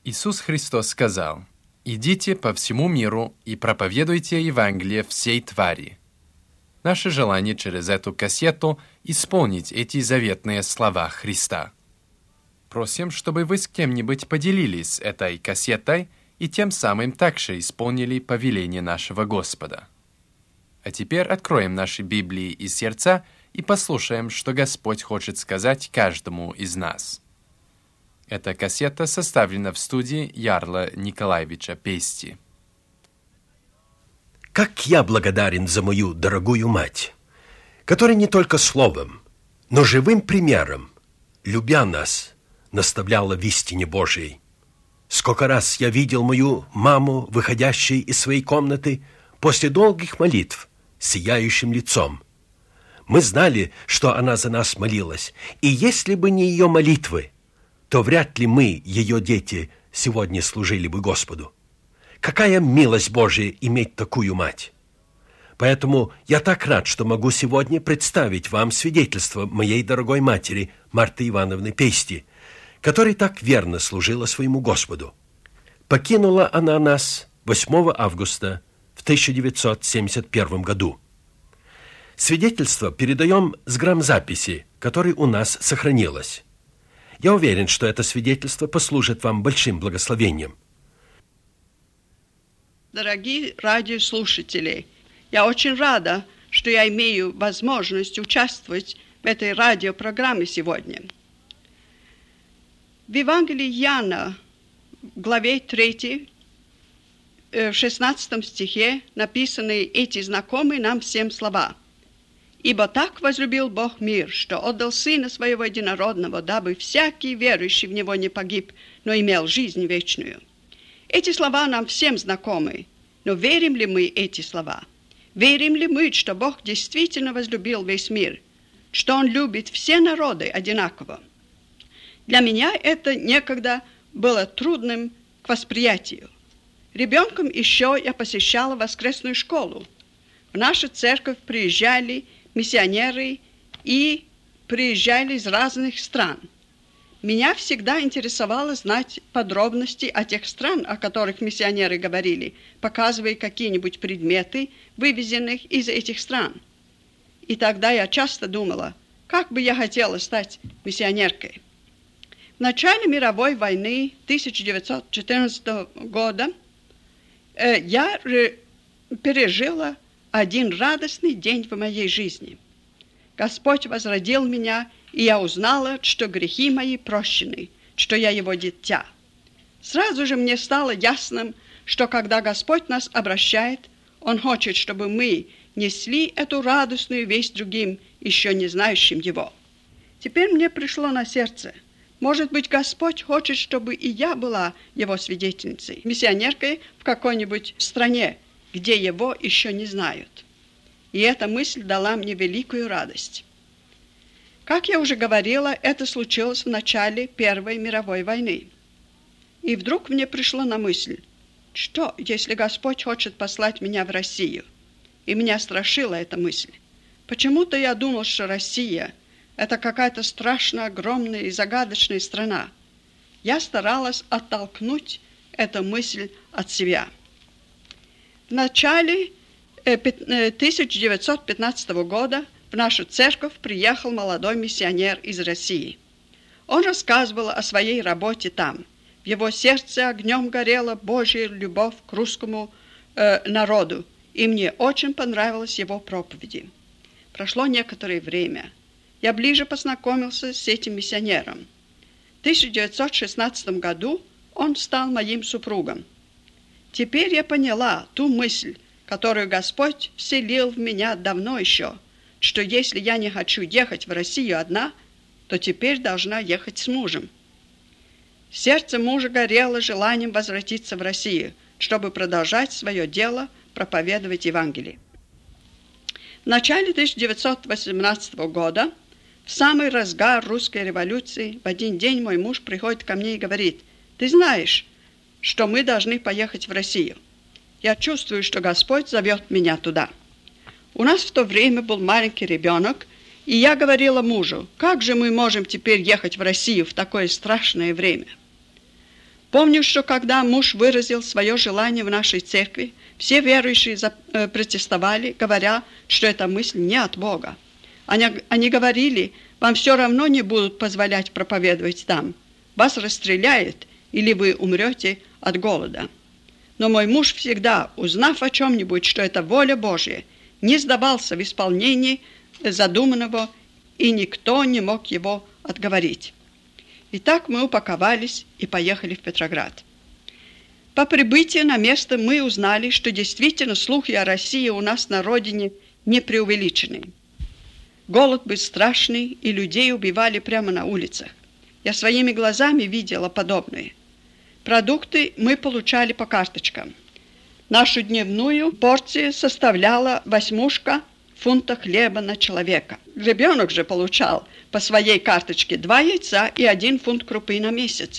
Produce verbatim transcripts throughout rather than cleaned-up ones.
Иисус Христос сказал: «Идите по всему миру и проповедуйте Евангелие всей твари». Наше желание через эту кассету исполнить эти заветные слова Христа. Просим, чтобы вы с кем-нибудь поделились этой кассетой и тем самым также исполнили повеление нашего Господа. А теперь откроем наши Библии и сердца и послушаем, что Господь хочет сказать каждому из нас. Эта кассета составлена в студии Ярла Николаевича Пести. Как я благодарен за мою дорогую мать, которая не только словом, но живым примером, любя нас, наставляла в истине Божией. Сколько раз я видел мою маму, выходящей из своей комнаты после долгих молитв, с сияющим лицом. Мы знали, что она за нас молилась, и если бы не ее молитвы, то вряд ли мы, ее дети, сегодня служили бы Господу. Какая милость Божия иметь такую мать! Поэтому я так рад, что могу сегодня представить вам свидетельство моей дорогой матери Марты Ивановны Пести, которая так верно служила своему Господу. Покинула она нас восьмого августа в тысяча девятьсот семьдесят первом году. Свидетельство передаем с грамзаписи, которая у нас сохранилась. Я уверен, что это свидетельство послужит вам большим благословением. Дорогие радиослушатели, я очень рада, что я имею возможность участвовать в этой радиопрограмме сегодня. В Евангелии Иоанна, в главе третьей, в шестнадцатом стихе написаны эти знакомые нам всем слова. «Ибо так возлюбил Бог мир, что отдал Сына Своего Единородного, дабы всякий верующий в Него не погиб, но имел жизнь вечную». Эти слова нам всем знакомы, но верим ли мы эти слова? Верим ли мы, что Бог действительно возлюбил весь мир, что Он любит все народы одинаково? Для меня это некогда было трудным к восприятию. Ребенком еще я посещала воскресную школу. В нашу церковь приезжали миссионеры и приезжали из разных стран. Меня всегда интересовало знать подробности о тех странах, о которых миссионеры говорили, показывая какие-нибудь предметы, вывезенных из этих стран. И тогда я часто думала, как бы я хотела стать миссионеркой. В начале мировой войны тысяча девятьсот четырнадцатого года э, я ре- пережила один радостный день в моей жизни. Господь возродил меня, и я узнала, что грехи мои прощены, что я Его дитя. Сразу же мне стало ясным, что когда Господь нас обращает, Он хочет, чтобы мы несли эту радостную весть другим, еще не знающим Его. Теперь мне пришло на сердце, может быть, Господь хочет, чтобы и я была Его свидетельницей, миссионеркой в какой-нибудь стране, где Его еще не знают. И эта мысль дала мне великую радость. Как я уже говорила, это случилось в начале Первой мировой войны. И вдруг мне пришло на мысль, что, если Господь хочет послать меня в Россию? И меня страшила эта мысль. Почему-то я думал, что Россия – это какая-то страшно огромная и загадочная страна. Я старалась оттолкнуть эту мысль от себя. В начале тысяча девятьсот пятнадцатого года в нашу церковь приехал молодой миссионер из России. Он рассказывал о своей работе там. В его сердце огнем горела Божья любовь к русскому э, народу, и мне очень понравились его проповеди. Прошло некоторое время. Я ближе познакомился с этим миссионером. В тысяча девятьсот шестнадцатом году он стал моим супругом. Теперь я поняла ту мысль, которую Господь вселил в меня давно еще, что если я не хочу ехать в Россию одна, то теперь должна ехать с мужем. Сердце мужа горело желанием возвратиться в Россию, чтобы продолжать свое дело, проповедовать Евангелие. В начале тысяча девятьсот восемнадцатого года, в самый разгар русской революции, в один день мой муж приходит ко мне и говорит: «Ты знаешь, что мы должны поехать в Россию. Я чувствую, что Господь зовет меня туда». У нас в то время был маленький ребенок, и я говорила мужу: «Как же мы можем теперь ехать в Россию в такое страшное время?» Помню, что когда муж выразил свое желание в нашей церкви, все верующие протестовали, говоря, что эта мысль не от Бога. Они, они говорили, вам все равно не будут позволять проповедовать там. Вас расстреляют, или вы умрете от голода. Но мой муж всегда, узнав о чем-нибудь, что это воля Божья, не сдавался в исполнении задуманного, и никто не мог его отговорить. Итак, мы упаковались и поехали в Петроград. По прибытии на место мы узнали, что действительно слухи о России у нас на родине не преувеличены. Голод был страшный, и людей убивали прямо на улицах. Я своими глазами видела подобное. Продукты мы получали по карточкам. Нашу дневную порцию составляла восьмушка фунта хлеба на человека. Ребенок же получал по своей карточке два яйца и один фунт крупы на месяц.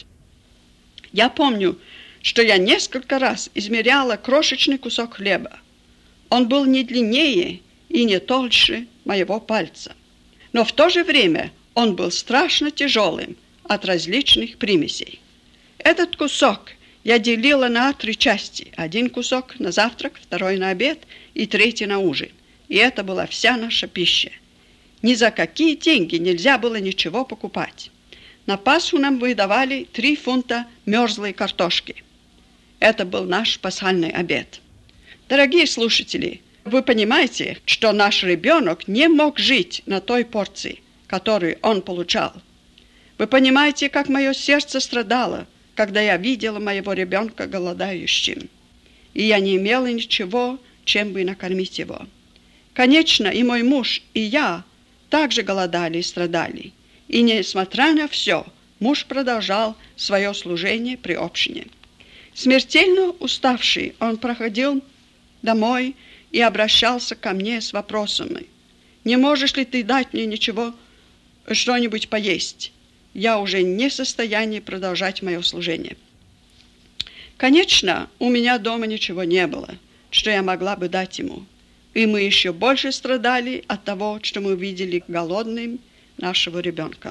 Я помню, что я несколько раз измеряла крошечный кусок хлеба. Он был не длиннее и не толще моего пальца. Но в то же время он был страшно тяжелым от различных примесей. Этот кусок я делила на три части. Один кусок на завтрак, второй на обед и третий на ужин. И это была вся наша пища. Ни за какие деньги нельзя было ничего покупать. На Пасху нам выдавали три фунта мерзлой картошки. Это был наш пасхальный обед. Дорогие слушатели, вы понимаете, что наш ребенок не мог жить на той порции, которую он получал. Вы понимаете, как мое сердце страдало, когда я видела моего ребенка голодающим, и я не имела ничего, чем бы накормить его. Конечно, и мой муж, и я также голодали и страдали, и, несмотря на все, муж продолжал свое служение при общине. Смертельно уставший, он проходил домой и обращался ко мне с вопросами: «Не можешь ли ты дать мне ничего, что-нибудь поесть?» Я уже не в состоянии продолжать мое служение. Конечно, у меня дома ничего не было, что я могла бы дать ему. И мы еще больше страдали от того, что мы видели голодным нашего ребенка.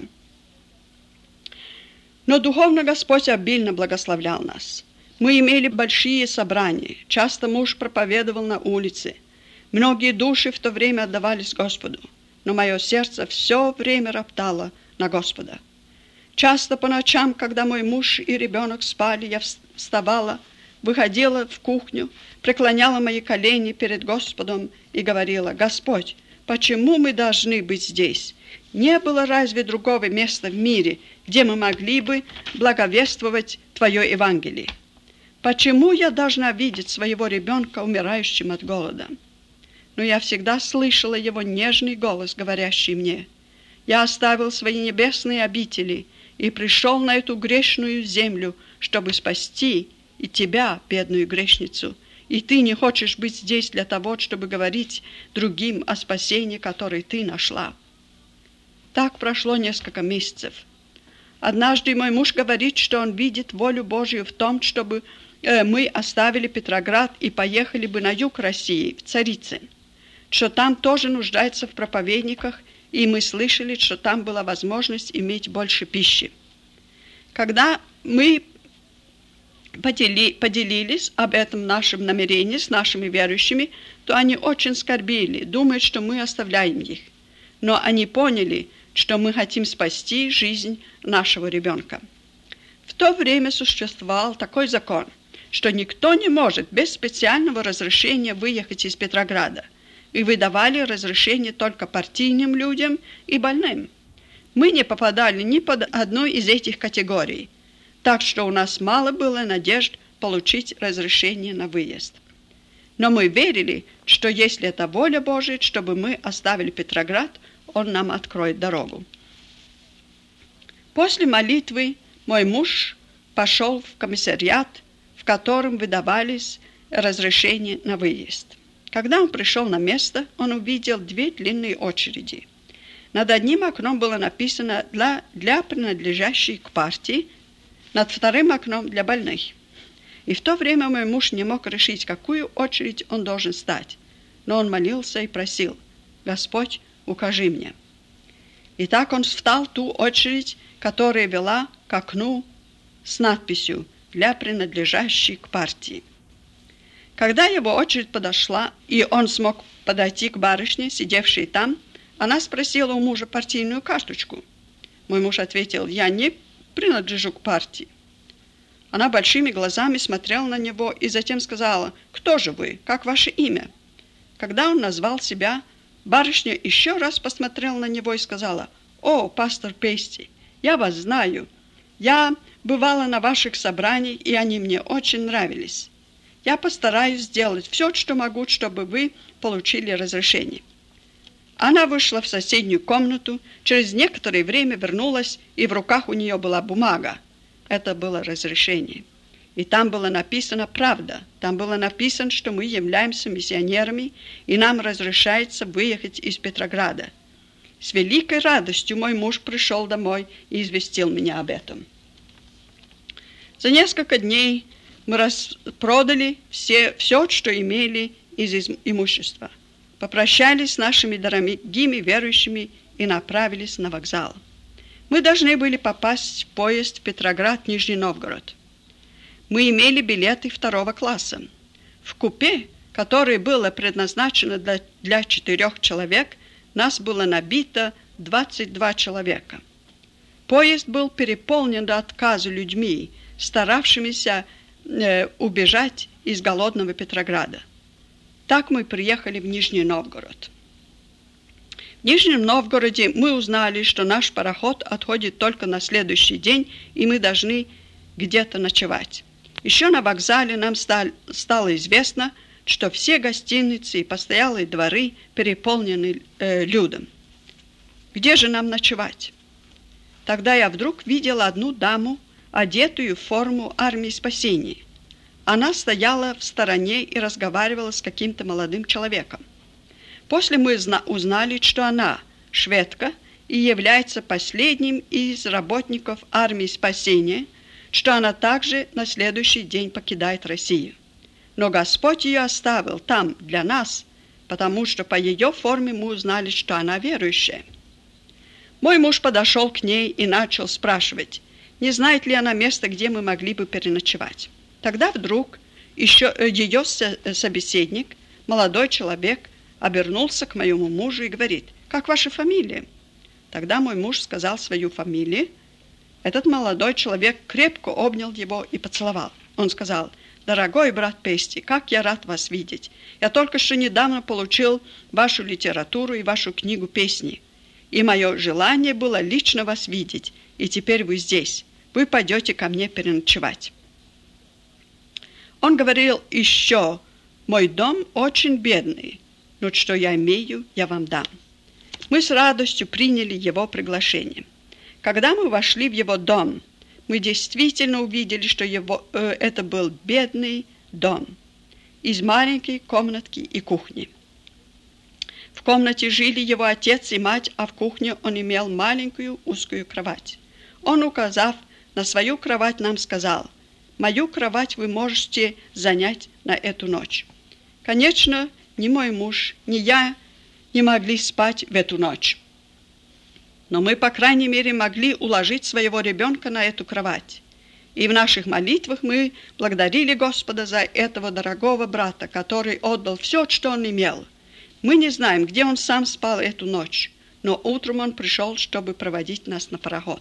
Но духовно Господь обильно благословлял нас. Мы имели большие собрания, часто муж проповедовал на улице. Многие души в то время отдавались Господу, но мое сердце все время роптало на Господа. Часто по ночам, когда мой муж и ребенок спали, я вставала, выходила в кухню, преклоняла мои колени перед Господом и говорила: «Господь, почему мы должны быть здесь? Не было разве другого места в мире, где мы могли бы благовествовать Твое Евангелие? Почему я должна видеть своего ребенка умирающим от голода?» Но я всегда слышала его нежный голос, говорящий мне: «Я оставил свои небесные обители и пришел на эту грешную землю, чтобы спасти и тебя, бедную грешницу, и ты не хочешь быть здесь для того, чтобы говорить другим о спасении, которое ты нашла». Так прошло несколько месяцев. Однажды мой муж говорит, что он видит волю Божью в том, чтобы э, мы оставили Петроград и поехали бы на юг России, в Царицын, что там тоже нуждается в проповедниках, и мы слышали, что там была возможность иметь больше пищи. Когда мы подели, поделились об этом нашем намерении с нашими верующими, то они очень скорбели, думают, что мы оставляем их. Но они поняли, что мы хотим спасти жизнь нашего ребенка. В то время существовал такой закон, что никто не может без специального разрешения выехать из Петрограда, и выдавали разрешение только партийным людям и больным. Мы не попадали ни под одну из этих категорий, так что у нас мало было надежд получить разрешение на выезд. Но мы верили, что если это воля Божия, чтобы мы оставили Петроград, Он нам откроет дорогу. После молитвы мой муж пошел в комиссариат, в котором выдавались разрешения на выезд. Когда он пришел на место, он увидел две длинные очереди. Над одним окном было написано «для, для принадлежащей к партии», над вторым окном «для больных». И в то время мой муж не мог решить, какую очередь он должен стать. Но он молился и просил: «Господь, укажи мне». И так он встал в ту очередь, которая вела к окну с надписью для принадлежащей к партии. Когда его очередь подошла, и он смог подойти к барышне, сидевшей там, она спросила у мужа партийную карточку. Мой муж ответил: «Я не принадлежу к партии». Она большими глазами смотрела на него и затем сказала: «Кто же вы? Как ваше имя?» Когда он назвал себя, барышня еще раз посмотрела на него и сказала: «О, пастор Пейсти, я вас знаю. Я бывала на ваших собраниях, и они мне очень нравились. Я постараюсь сделать все, что могу, чтобы вы получили разрешение». Она вышла в соседнюю комнату, через некоторое время вернулась, и в руках у нее была бумага. Это было разрешение. И там было написано правда. Там было написано, что мы являемся миссионерами, и нам разрешается выехать из Петрограда. С великой радостью мой муж пришел домой и известил меня об этом. За несколько дней мы распродали все, все, что имели из имущества. Попрощались с нашими дорогими верующими и направились на вокзал. Мы должны были попасть в поезд Петроград-Нижний Новгород. Мы имели билеты второго класса. В купе, которое было предназначено для, для четырех человек, нас было набито двадцать два человека. Поезд был переполнен до отказа людьми, старавшимися э, убежать из голодного Петрограда. Так мы приехали в Нижний Новгород. В Нижнем Новгороде мы узнали, что наш пароход отходит только на следующий день, и мы должны где-то ночевать. Еще на вокзале нам стало известно, что все гостиницы и постоялые дворы переполнены э, людом. Где же нам ночевать? Тогда я вдруг видела одну даму, одетую в форму армии спасения. Она стояла в стороне и разговаривала с каким-то молодым человеком. После мы узнали, что она шведка и является последним из работников армии спасения, что она также на следующий день покидает Россию. Но Господь ее оставил там для нас, потому что по ее форме мы узнали, что она верующая. Мой муж подошел к ней и начал спрашивать, не знает ли она места, где мы могли бы переночевать. Тогда вдруг еще ее собеседник, молодой человек, обернулся к моему мужу и говорит: «Как ваша фамилия?» Тогда мой муж сказал свою фамилию. Этот молодой человек крепко обнял его и поцеловал. Он сказал: «Дорогой брат Пейсти, как я рад вас видеть. Я только что недавно получил вашу литературу и вашу книгу песни. И мое желание было лично вас видеть. И теперь вы здесь. Вы пойдете ко мне переночевать». Он говорил еще: «Мой дом очень бедный, но что я имею, я вам дам». Мы с радостью приняли его приглашение. Когда мы вошли в его дом, мы действительно увидели, что его, э, это был бедный дом из маленькой комнатки и кухни. В комнате жили его отец и мать, а в кухне он имел маленькую узкую кровать. Он, указав на свою кровать, нам сказал: «Мою кровать вы можете занять на эту ночь». Конечно, ни мой муж, ни я не могли спать в эту ночь. Но мы, по крайней мере, могли уложить своего ребенка на эту кровать. И в наших молитвах мы благодарили Господа за этого дорогого брата, который отдал все, что он имел. Мы не знаем, где он сам спал эту ночь, но утром он пришел, чтобы проводить нас на пароход.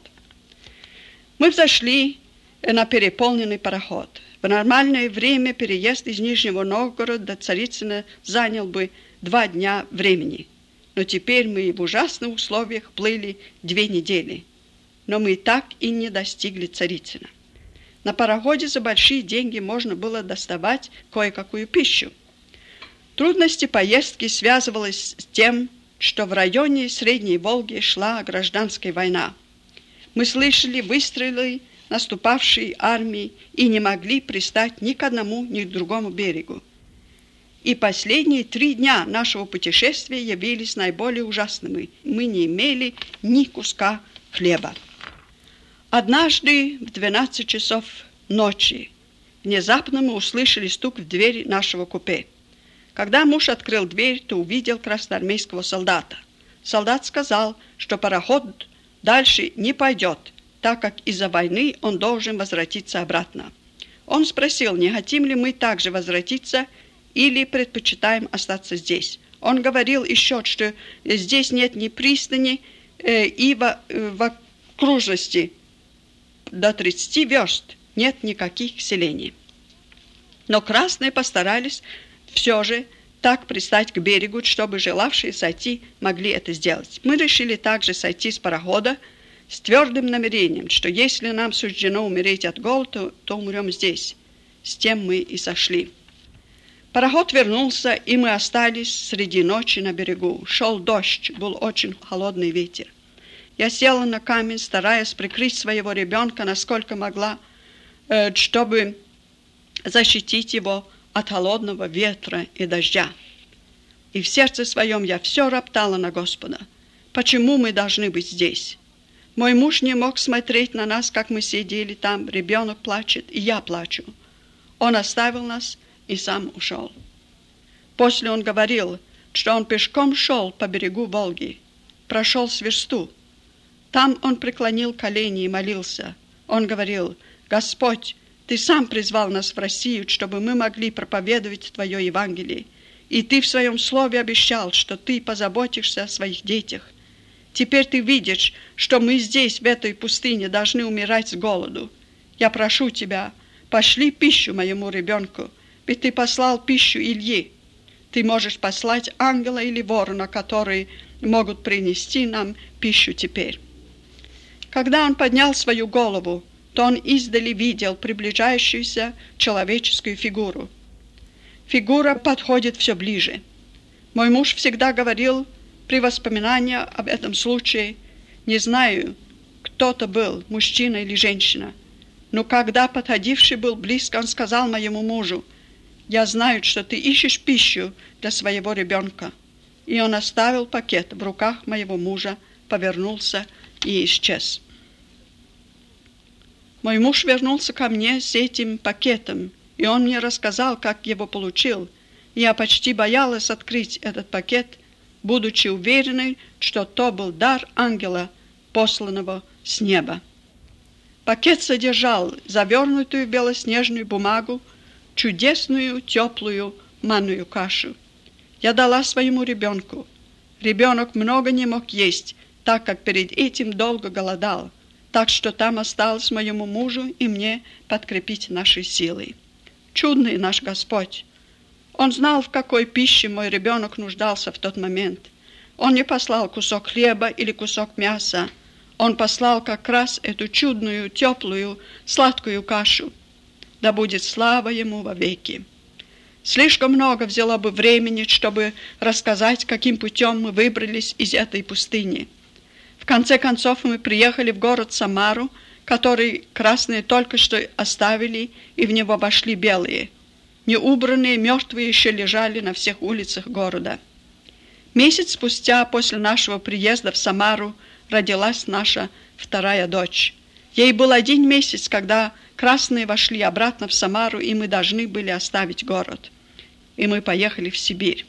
Мы взошли на переполненный пароход. В нормальное время переезд из Нижнего Новгорода до Царицына занял бы два дня времени. Но теперь мы в ужасных условиях плыли две недели. Но мы так и не достигли Царицына. На пароходе за большие деньги можно было доставать кое-какую пищу. Трудности поездки связывались с тем, что в районе Средней Волги шла гражданская война. Мы слышали выстрелы наступавшей армии и не могли пристать ни к одному, ни к другому берегу. И последние три дня нашего путешествия явились наиболее ужасными. Мы не имели ни куска хлеба. Однажды в двенадцать часов ночи внезапно мы услышали стук в дверь нашего купе. Когда муж открыл дверь, то увидел красноармейского солдата. Солдат сказал, что пароход дальше не пойдет, так как из-за войны он должен возвратиться обратно. Он спросил, не хотим ли мы также возвратиться или предпочитаем остаться здесь. Он говорил еще, что здесь нет ни пристани э, и в, э, в окружности до тридцати верст нет никаких селений. Но красные постарались все же так пристать к берегу, чтобы желавшие сойти могли это сделать. Мы решили также сойти с парохода с твердым намерением, что если нам суждено умереть от голода, то умрем здесь. С тем мы и сошли. Пароход вернулся, и мы остались среди ночи на берегу. Шел дождь, был очень холодный ветер. Я села на камень, стараясь прикрыть своего ребенка, насколько могла, чтобы защитить его от холодного ветра и дождя. И в сердце своем я все роптала на Господа. Почему мы должны быть здесь? Мой муж не мог смотреть на нас, как мы сидели там. Ребенок плачет, и я плачу. Он оставил нас и сам ушел. После он говорил, что он пешком шел по берегу Волги, прошел с версту. Там он преклонил колени и молился. Он говорил: «Господь, Ты сам призвал нас в Россию, чтобы мы могли проповедовать Твое Евангелие. И Ты в Своем Слове обещал, что Ты позаботишься о своих детях. Теперь Ты видишь, что мы здесь, в этой пустыне, должны умирать с голоду. Я прошу Тебя, пошли пищу моему ребенку, ведь Ты послал пищу Илье. Ты можешь послать ангела или ворона, которые могут принести нам пищу теперь». Когда он поднял свою голову, то он издали видел приближающуюся человеческую фигуру. Фигура подходит все ближе. Мой муж всегда говорил при воспоминании об этом случае: не знаю, кто это был, мужчина или женщина, но когда подходивший был близко, он сказал моему мужу: «Я знаю, что ты ищешь пищу для своего ребенка». И он оставил пакет в руках моего мужа, повернулся и исчез. Мой муж вернулся ко мне с этим пакетом, и он мне рассказал, как его получил. Я почти боялась открыть этот пакет, будучи уверенной, что то был дар ангела, посланного с неба. Пакет содержал завернутую в белоснежную бумагу чудесную теплую манную кашу. Я дала своему ребенку. Ребенок много не мог есть, так как перед этим долго голодал, так что там осталось моему мужу и мне подкрепить наши силы. Чудный наш Господь! Он знал, в какой пище мой ребенок нуждался в тот момент. Он не послал кусок хлеба или кусок мяса. Он послал как раз эту чудную, теплую, сладкую кашу. Да будет слава Ему вовеки. Слишком много взяло бы времени, чтобы рассказать, каким путем мы выбрались из этой пустыни. В конце концов мы приехали в город Самару, который красные только что оставили, и в него вошли белые. Неубранные мертвые еще лежали на всех улицах города. Месяц спустя после нашего приезда в Самару родилась наша вторая дочь. Ей был один месяц, когда красные вошли обратно в Самару, и мы должны были оставить город. И мы поехали в Сибирь.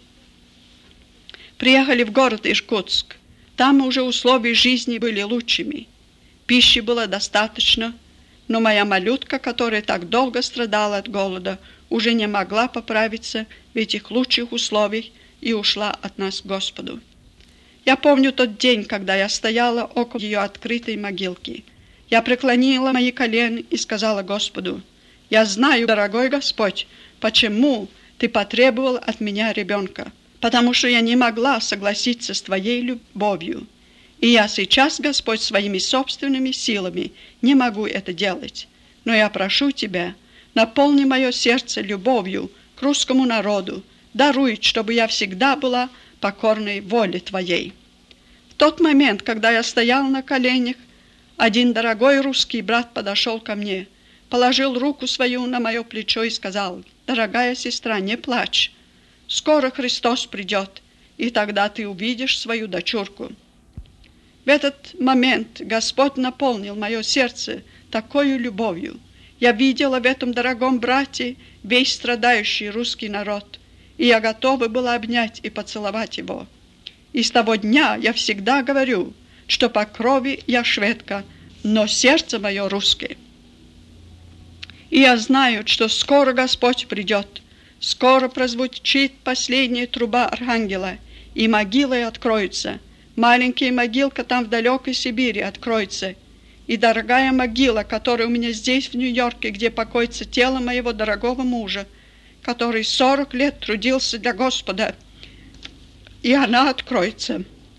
Приехали в город Иркутск. Там уже условия жизни были лучшими. Пищи было достаточно, но моя малютка, которая так долго страдала от голода, уже не могла поправиться в этих лучших условиях и ушла от нас к Господу. Я помню тот день, когда я стояла около ее открытой могилки. Я преклонила мои колени и сказала Господу: «Я знаю, дорогой Господь, почему Ты потребовал от меня ребенка, потому что я не могла согласиться с Твоей любовью. И я сейчас, Господь, своими собственными силами не могу это делать. Но я прошу Тебя, наполни мое сердце любовью к русскому народу, даруй, чтобы я всегда была покорной воле Твоей». В тот момент, когда я стоял на коленях, один дорогой русский брат подошел ко мне, положил руку свою на мое плечо и сказал: «Дорогая сестра, не плачь. Скоро Христос придет, и тогда ты увидишь свою дочурку». В этот момент Господь наполнил мое сердце такой любовью. Я видела в этом дорогом брате весь страдающий русский народ, и я готова была обнять и поцеловать его. И с того дня я всегда говорю, что по крови я шведка, но сердце мое русское. И я знаю, что скоро Господь придет, скоро прозвучит последняя труба архангела, и могилы откроются. Маленькая могилка там в далекой Сибири откроется. И дорогая могила, которая у меня здесь, в Нью-Йорке, где покоится тело моего дорогого мужа, который сорок лет трудился для Господа, и она откроется.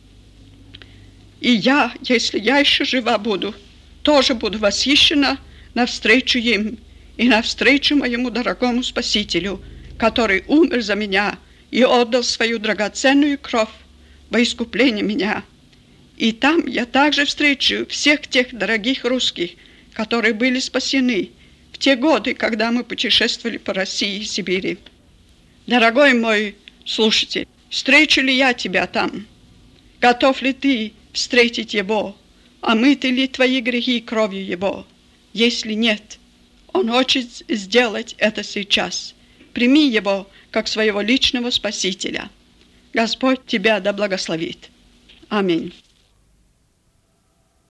И я, если я еще жива буду, тоже буду восхищена навстречу им и навстречу моему дорогому Спасителю, который умер за меня и отдал свою драгоценную кровь во искупление меня. И там я также встречу всех тех дорогих русских, которые были спасены в те годы, когда мы путешествовали по России и Сибири. Дорогой мой слушатель, встречу ли я тебя там? Готов ли ты встретить его? Омыты ли твои грехи кровью его? Если нет, он хочет сделать это сейчас. Прими его как своего личного Спасителя. Господь тебя да благословит. Аминь.